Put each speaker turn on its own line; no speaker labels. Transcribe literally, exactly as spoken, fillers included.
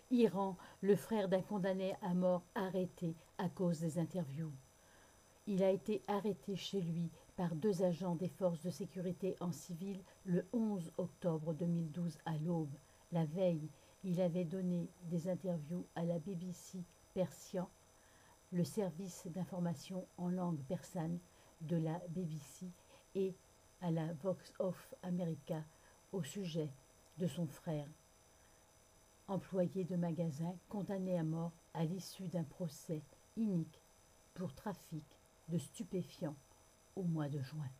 Iran, le frère d'un condamné à mort arrêté à cause des interviews. Il a été arrêté chez lui par deux agents des forces de sécurité en civil le onze octobre deux mille douze à l'aube. La veille, il avait donné des interviews à la B B C Persian, le service d'information en langue persane de la B B C, et à la Voice of America au sujet de son frère, employé de magasin condamné à mort à l'issue d'un procès inique pour trafic de stupéfiants au mois de juin.